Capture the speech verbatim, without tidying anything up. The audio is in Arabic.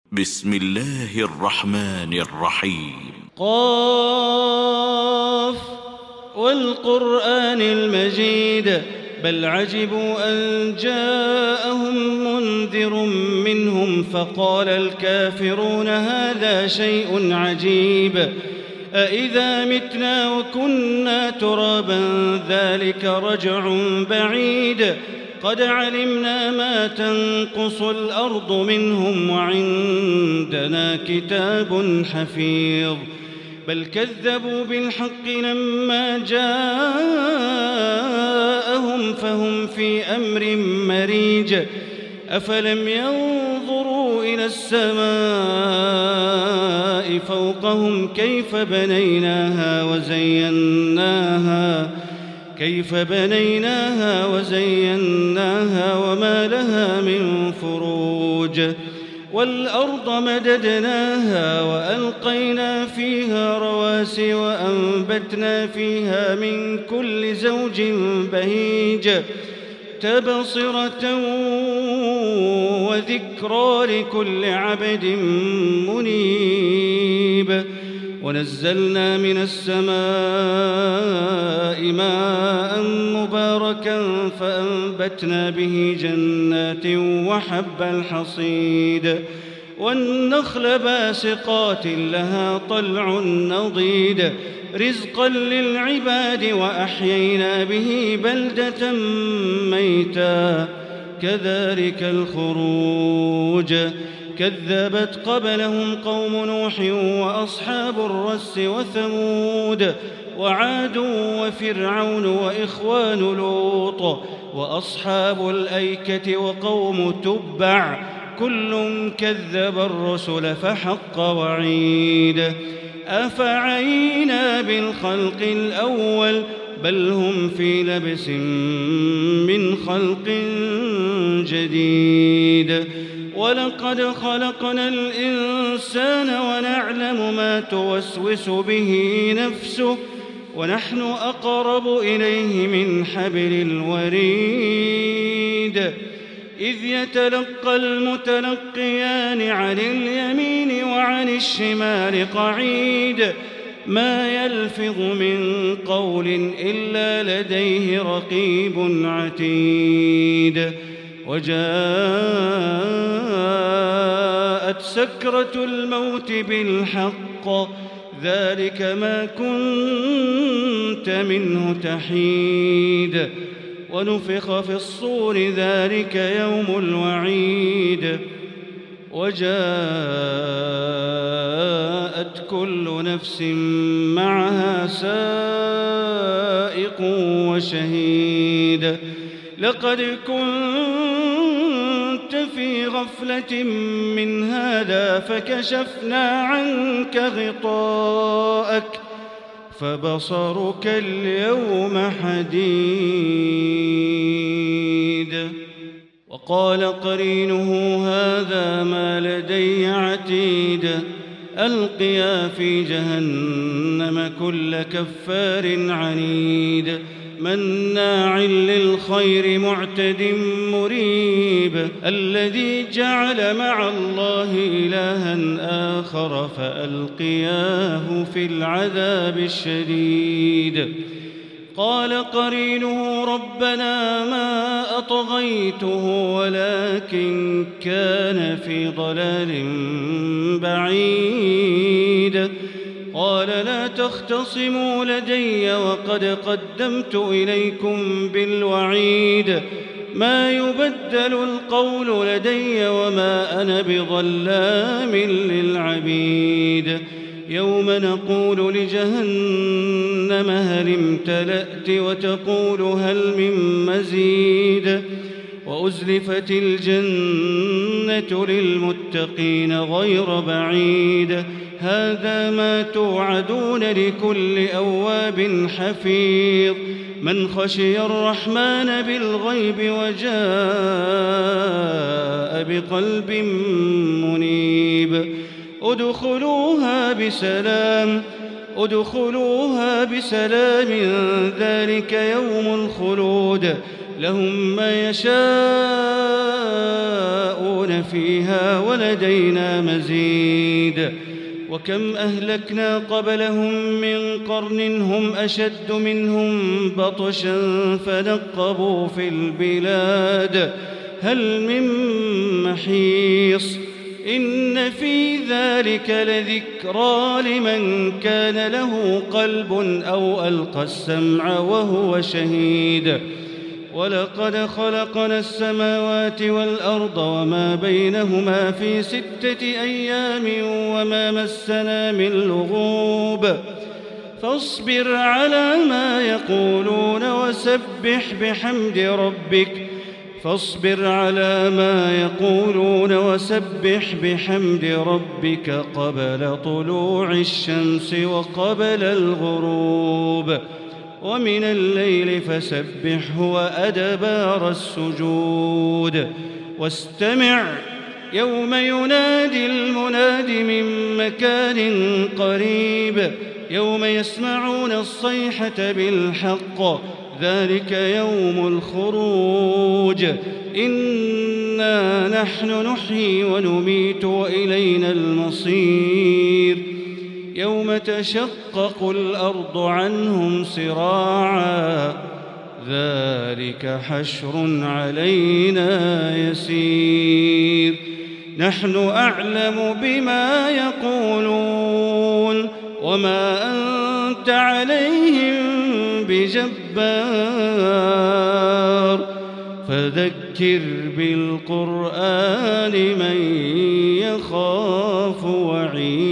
بسم الله الرحمن الرحيم. قاف والقرآن المجيد بل عجبوا أن جاءهم منذر منهم فقال الكافرون هذا شيء عجيب أإذا متنا وكنا ترابا ذلك رجع بعيد قد علمنا ما تنقص الأرض منهم وعندنا كتاب حفيظ بل كذبوا بالحق لما جاءهم فهم في أمر مريج أفلم ينظروا إلى السماء فوقهم كيف بنيناها وزيناها كيف بنيناها وزيناها وما لها من فروج والأرض مددناها وألقينا فيها رواسي وأنبتنا فيها من كل زوج بهيج تبصرة وذكرى لكل عبد منيب ونزلنا من السماء ماء مباركا فأنبتنا به جنات وحب الحصيد والنخل باسقات لها طلع نضيد رزقا للعباد وأحيينا به بلدة ميتا كذلك الخروج كذبت قبلهم قوم نوح وأصحاب الرس وثمود وعاد وفرعون وإخوان لوط وأصحاب الأيكة وقوم تبع كل كذب الرسل فحق وعيد أفعينا بالخلق الأول بل هم في لبس من خلق جديد ولقد خلقنا الإنسان ونعلم ما توسوس به نفسه ونحن أقرب إليه من حبل الوريد إذ يتلقى المتلقيان عن اليمين وعن الشمال قعيد ما يلفظ من قول إلا لديه رقيب عتيد وجاءت سكرة الموت بالحق ذلك ما كنت منه تحيد ونفخ في الصور ذلك يوم الوعيد وجاءت كل نفس معها سائق وشهيد لقد كنت في غفلة من هذا فكشفنا عنك غطاءك فبصرك اليوم حديد وقال قرينه هذا ما لدي عتيد ألقيا في جهنم كل كفار عنيد مناع للخير معتد مريب الذي جعل مع الله إلها آخر فألقياه في العذاب الشديد قال قرينه ربنا ما أطغيته ولكن كان في ضلال بعيد قال لا تختصموا لدي وقد قدمت إليكم بالوعيد ما يبدل القول لدي وما أنا بظلام للعبيد يوم نقول لجهنم هل امتلأت وتقول هل من مزيد وأزلفت الجنة للمتقين غير بعيد هذا ما توعدون لكل أواب حفيظ من خشي الرحمن بالغيب وجاء بقلب منيب ادخلوها بسلام ادخلوها بسلام ذلك يوم الخلود لهم ما يشاءون ما فيها ولدينا مزيد. وكم أهلكنا قبلهم من قرن هم أشد منهم بطشا فنقبوا في البلاد هل من محيص. إن في ذلك لذكرى لمن كان له قلب أو ألقى السمع وهو شهيد. ولقد خلقنا السماوات والأرض وما بينهما في ستة أيام وما مسنا من لغوب. فاصبر على ما يقولون وسبح بحمد ربك فاصبر على ما يقولون وسبح بحمد ربك قبل طلوع الشمس وقبل الغروب ومن الليل فسبحه وأدبار السجود. واستمع يوم ينادي المناد من مكان قريب يوم يسمعون الصيحة بالحق ذلك يوم الخروج. إنا نحن نحيي ونميت وإلينا المصير. يوم تشقق الأرض عنهم سراعا ذلك حشر علينا يسير. نحن أعلم بما يقولون وما أنت عليهم بجبار فذكر بالقرآن من يخاف وعيد.